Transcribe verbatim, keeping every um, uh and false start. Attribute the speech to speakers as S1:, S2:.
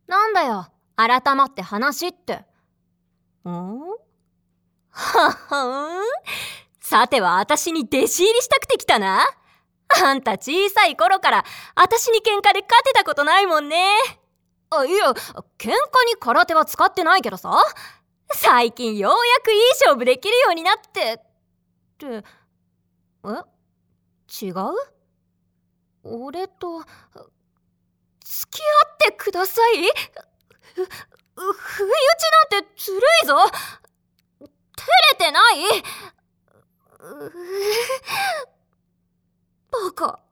S1: なんだよ、改まって話って。んははん。さては私に弟子入りしたくて来たな。あんた小さい頃から私に喧嘩で勝てたことないもんね。あ、いや、喧嘩に空手は使ってないけどさ、最近ようやくいい勝負できるようになって。って、え？違う？俺と付き合ってください？ふ、不意打ちなんてずるいぞ。照れてない？うバカ。